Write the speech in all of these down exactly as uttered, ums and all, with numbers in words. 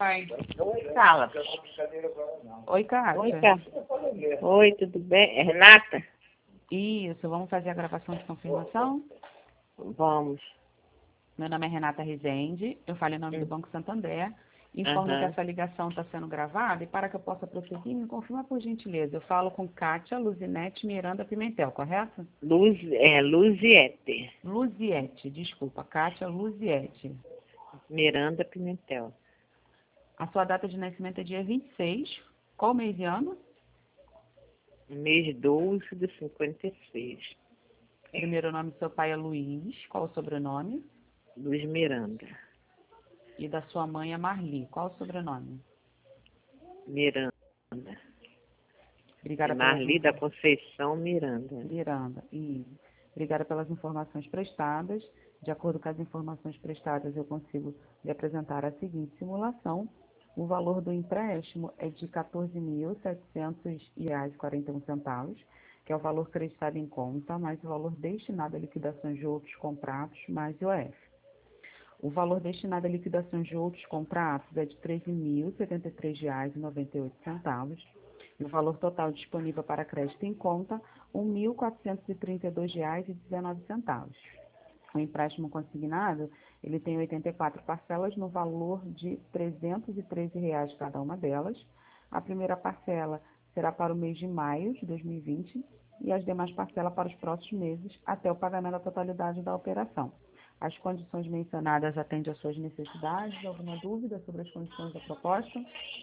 Pai. Fala. Oi, Kátia. Oi, Kátia. Oi, tudo bem? É Renata? Isso, vamos fazer a gravação de confirmação? Vamos. Meu nome é Renata Rezende, eu falo em nome do Banco Santander. Informo Uhum. que essa ligação está sendo gravada e para que eu possa prosseguir, me confirma por gentileza. Eu falo com Kátia Luzinete Miranda Pimentel, correto? Luz, é, Luziete. Luziete, desculpa, Kátia Luziete. Miranda Pimentel. A sua data de nascimento é dia vinte e seis. Qual mês e ano? Mês doze de cinquenta e seis. Primeiro nome do seu pai é Luiz. Qual o sobrenome? Luiz Miranda. E da sua mãe é Marli. Qual o sobrenome? Miranda. Obrigada Marli pelas... da Conceição Miranda. Miranda. E obrigada pelas informações prestadas. De acordo com as informações prestadas, eu consigo lhe apresentar a seguinte simulação. O valor do empréstimo é de quatorze mil setecentos reais e quarenta e um centavos, que é o valor creditado em conta, mais o valor destinado a liquidações de outros contratos, mais I O F. O valor destinado a liquidações de outros contratos é de treze mil setenta e três reais e noventa e oito centavos, e o valor total disponível para crédito em conta, um mil quatrocentos e trinta e dois reais e dezenove centavos. O empréstimo consignado, ele tem oitenta e quatro parcelas no valor de trezentos e treze reais cada uma delas. A primeira parcela será para o mês de maio de dois mil e vinte e as demais parcelas para os próximos meses até o pagamento da totalidade da operação. As condições mencionadas atendem às suas necessidades? Alguma dúvida sobre as condições da proposta?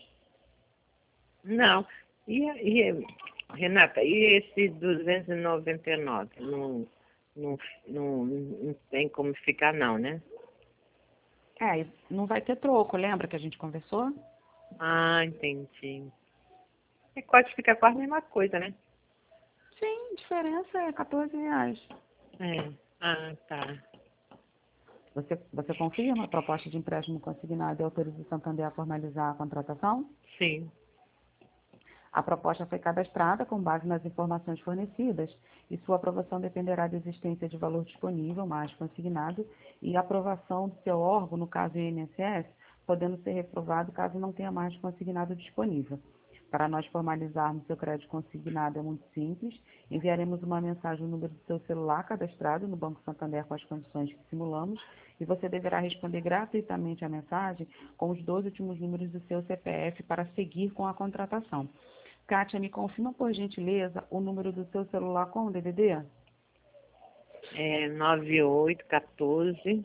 Não. E, e Renata, e esse duzentos e noventa e nove? Não, não, não, não tem como ficar não, né? É, não vai ter troco, lembra que a gente conversou? Ah, entendi. É quase fica quase a mesma coisa, né? Sim, a diferença é quatorze reais. É. Ah, tá. Você, você confirma a proposta de empréstimo consignado e autoriza o Santander a formalizar a contratação? Sim. A proposta foi cadastrada com base nas informações fornecidas e sua aprovação dependerá da existência de valor disponível, mais consignado, e aprovação do seu órgão, no caso o I N S S, podendo ser reprovado caso não tenha mais consignado disponível. Para nós formalizarmos seu crédito consignado é muito simples. Enviaremos uma mensagem no número do seu celular cadastrado no Banco Santander com as condições que simulamos e você deverá responder gratuitamente a mensagem com os dois últimos números do seu C P F para seguir com a contratação. Kátia, me confirma, por gentileza, o número do seu celular com o D D D? É nove oito um quatro, seis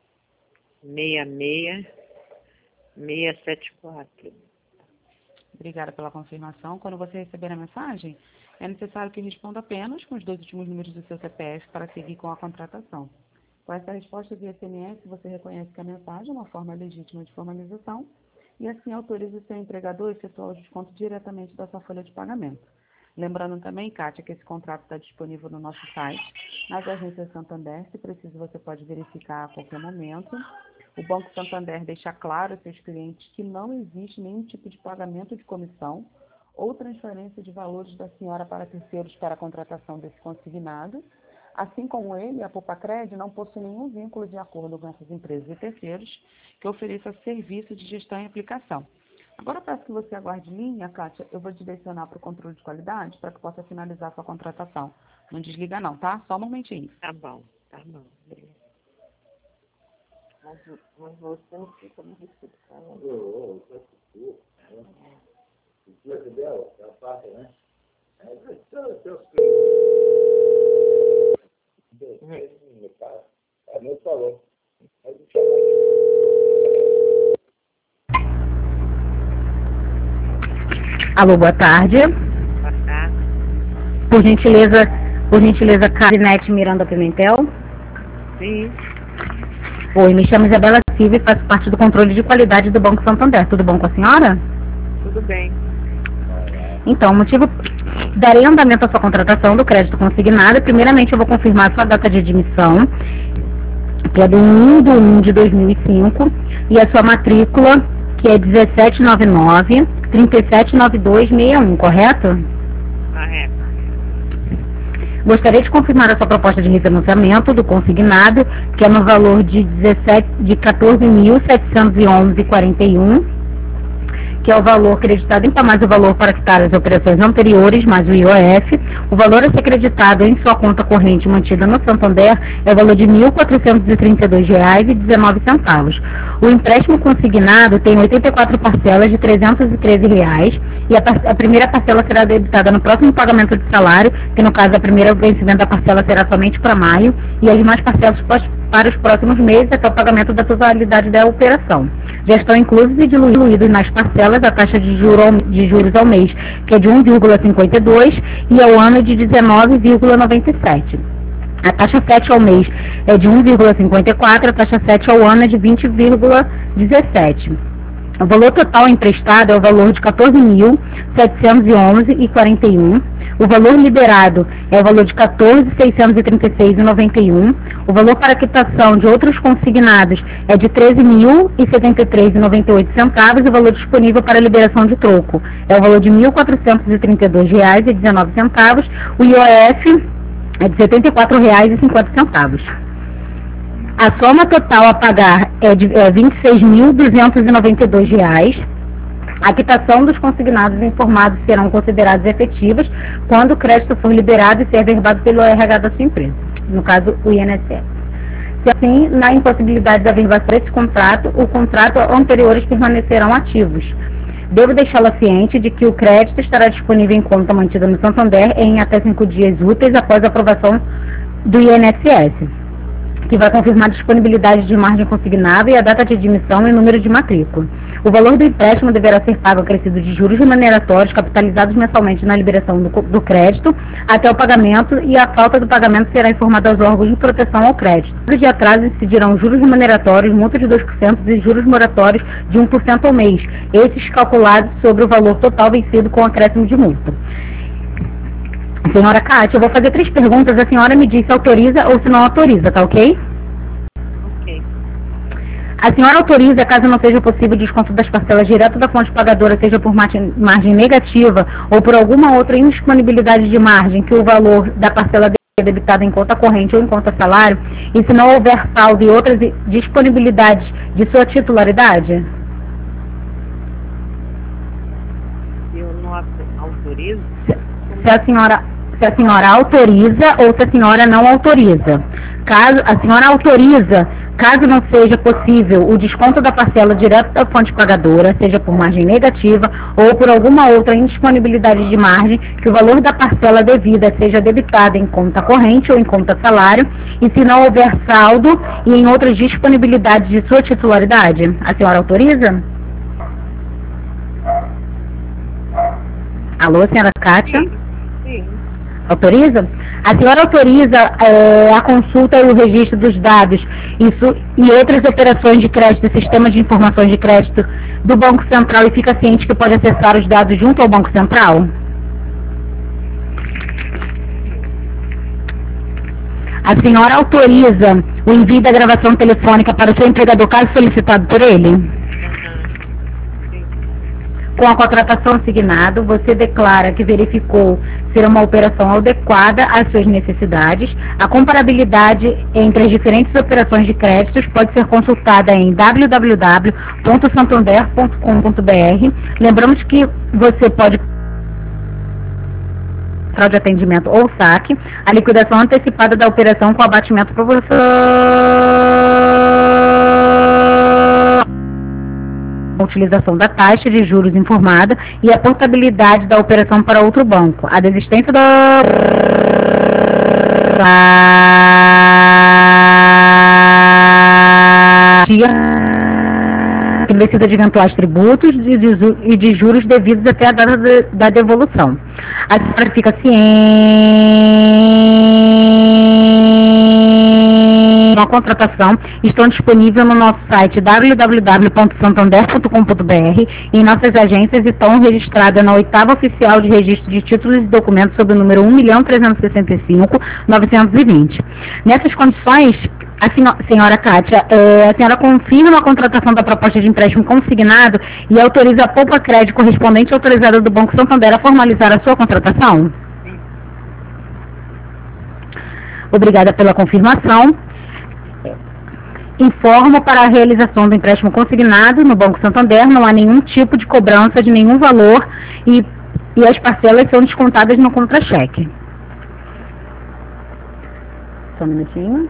seis, seis sete quatro. Obrigada pela confirmação. Quando você receber a mensagem, é necessário que responda apenas com os dois últimos números do seu C P F para seguir com a contratação. Com essa resposta via S M S, você reconhece que a mensagem é uma forma legítima de formalização e assim autoriza o seu empregador a efetuar o desconto diretamente da sua folha de pagamento. Lembrando também, Kátia, que esse contrato está disponível no nosso site, nas agências Santander. Se preciso, você pode verificar a qualquer momento. O Banco Santander deixa claro aos seus clientes que não existe nenhum tipo de pagamento de comissão ou transferência de valores da senhora para terceiros para a contratação desse consignado. Assim como ele, a Poupa-Cred não possui nenhum vínculo de acordo com essas empresas e terceiros que ofereçam serviço de gestão e aplicação. Agora peço que você aguarde em linha, Kátia, eu vou direcionar para o controle de qualidade para que possa finalizar a sua contratação. Não desliga não, tá? Só um momentinho. Tá bom, tá bom. Beleza. Mas, mas você não fica no recibo, tá? Eu, eu, eu, eu, o dia que dela, ela passa, né? É, seus clientes, cara, é meu falou. Aí me chamou. Alô, boa tarde. Boa tarde. Por gentileza, por gentileza, Carinete Miranda Pimentel. Sim. Oi, me chamo Isabela Silva e faço parte do controle de qualidade do Banco Santander. Tudo bom com a senhora? Tudo bem. Então, o motivo... Darei andamento à sua contratação do crédito consignado. Primeiramente, eu vou confirmar a sua data de admissão, que é do um de um de dois mil e cinco, e a sua matrícula, que é dezessete noventa e nove, trinta e sete noventa e dois, sessenta e um, correto? Correto. Gostaria de confirmar a sua proposta de refinanciamento do consignado, que é no valor de, dezessete, de quatorze mil setecentos e onze vírgula quarenta e um, que é o valor creditado em mais o valor para quitar as operações anteriores, mais o I O F. O valor a ser creditado em sua conta corrente mantida no Santander é o valor de mil quatrocentos e trinta e dois reais e dezenove centavos. O empréstimo consignado tem oitenta e quatro parcelas de trezentos e treze reais e a, a primeira parcela será debitada no próximo pagamento de salário, que no caso a primeira vencimento da parcela será somente para maio, e as demais parcelas para os próximos meses até o pagamento da totalidade da operação. Já estão inclusos e diluídos nas parcelas a taxa de, juro, de juros ao mês, que é de um vírgula cinquenta e dois, e ao ano de dezenove vírgula noventa e sete. A taxa sete ao mês é de um vírgula cinquenta e quatro, a taxa sete ao ano é de vinte vírgula dezessete. O valor total emprestado é o valor de quatorze mil setecentos e onze reais e quarenta e um. O valor liberado é o valor de quatorze mil seiscentos e trinta e seis reais e noventa e um. O valor para quitação de outros consignados é de treze mil setenta e três reais e noventa e oito centavos. E o valor disponível para liberação de troco é o valor de mil quatrocentos e trinta e dois reais e dezenove centavos. O I O F é de setenta e quatro reais e cinquenta centavos. A soma total a pagar é de é, vinte e seis mil duzentos e noventa e dois reais. A quitação dos consignados informados serão consideradas efetivas quando o crédito for liberado e ser averbado pelo R H da sua empresa, no caso o I N S S. Se assim, na impossibilidade da averbação desse contrato, o contrato anteriores permanecerão ativos. Devo deixá-la ciente de que o crédito estará disponível em conta mantida no Santander em até cinco dias úteis após a aprovação do I N S S, que vai confirmar a disponibilidade de margem consignada e a data de admissão e número de matrícula. O valor do empréstimo deverá ser pago acrescido de juros remuneratórios capitalizados mensalmente na liberação do, do crédito até o pagamento, e a falta do pagamento será informada aos órgãos de proteção ao crédito. De atraso incidirão juros remuneratórios, multa de dois por cento e juros moratórios de um por cento ao mês, esses calculados sobre o valor total vencido com acréscimo de multa. Senhora Kátia, eu vou fazer três perguntas, a senhora me diz se autoriza ou se não autoriza, tá ok? Ok. A senhora autoriza, caso não seja possível o desconto das parcelas direto da fonte pagadora, seja por margem, margem negativa ou por alguma outra indisponibilidade de margem, que o valor da parcela é debitado em conta corrente ou em conta salário, e se não houver saldo e outras disponibilidades de sua titularidade? Eu não autorizo? Se a senhora, se a senhora autoriza ou se a senhora não autoriza. Caso a senhora autoriza, caso não seja possível o desconto da parcela direto da fonte pagadora, seja por margem negativa ou por alguma outra indisponibilidade de margem, que o valor da parcela devida seja debitado em conta corrente ou em conta salário, e se não houver saldo e em outras disponibilidades de sua titularidade. A senhora autoriza? Alô, senhora Kátia? Sim. Autoriza? A senhora autoriza é, a consulta e o registro dos dados isso, e outras operações de crédito, sistemas de informações de crédito do Banco Central, e fica ciente que pode acessar os dados junto ao Banco Central? A senhora autoriza o envio da gravação telefônica para o seu empregador, caso solicitado por ele? Com a contratação assignada, você declara que verificou ser uma operação adequada às suas necessidades. A comparabilidade entre as diferentes operações de créditos pode ser consultada em w w w ponto santander ponto com ponto b r. Lembramos que você pode de atendimento ou saque, a liquidação antecipada da operação com abatimento proporcional a utilização da taxa de juros informada e a portabilidade da operação para outro banco. A desistência da estabelecida de eventuais tributos e de juros devidos até a data de, da devolução. A senhora fica ciente. A contratação estão disponíveis no nosso site w w w ponto santander ponto com ponto b r e em nossas agências estão registradas na oitava oficial de registro de títulos e documentos sob o número um milhão trezentos e sessenta e cinco mil novecentos e vinte. Nessas condições, a senhora Kátia, é, a senhora confirma a contratação da proposta de empréstimo consignado e autoriza a poupa crédito correspondente autorizada do Banco Santander a formalizar a sua contratação? Obrigada pela confirmação. Informo para a realização do empréstimo consignado no Banco Santander, não há nenhum tipo de cobrança de nenhum valor e, e as parcelas são descontadas no contra-cheque. Só um minutinho.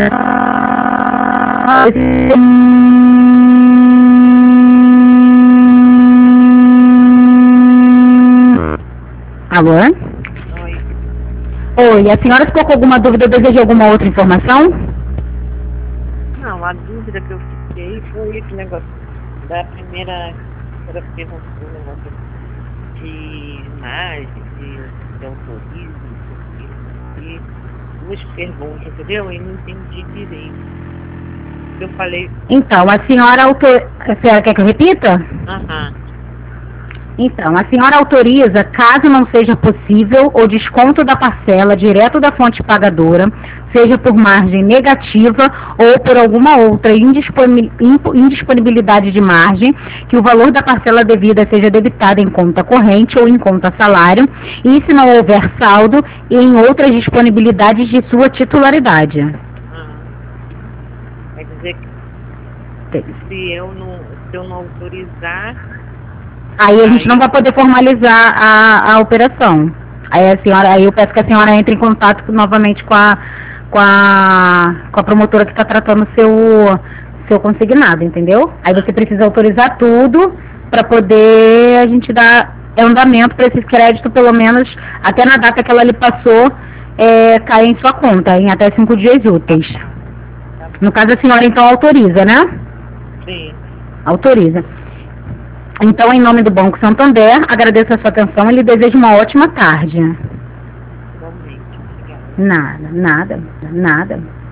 Alô? Oi. Oi, a senhora ficou com alguma dúvida ou deseja alguma outra informação? Não, a dúvida que eu fiquei foi esse negócio da primeira, primeira pergunta do negócio de imagem, de, de autorismo, e duas perguntas, entendeu? E não entendi direito. Eu falei, Então, a senhora autor... A senhora quer que eu repita? aham, Então, a senhora autoriza, caso não seja possível, o desconto da parcela direto da fonte pagadora, seja por margem negativa ou por alguma outra indisponi- impo- indisponibilidade de margem, que o valor da parcela devida seja debitado em conta corrente ou em conta salário, e se não houver saldo, em outras disponibilidades de sua titularidade. aham. Quer dizer que se eu não, se eu não autorizar, Aí a gente não vai poder formalizar a, a operação. Aí a senhora, aí eu peço que a senhora entre em contato novamente com a, com a, com a promotora que está tratando o seu, seu consignado, entendeu? Aí você precisa autorizar tudo para poder a gente dar andamento para esse crédito, pelo menos até na data que ela lhe passou, é, cair em sua conta, em até cinco dias úteis. No caso, a senhora então autoriza, né? sim. Autoriza. Então, em nome do Banco Santander, agradeço a sua atenção e lhe desejo uma ótima tarde. Igualmente. Obrigada. Nada, nada, nada.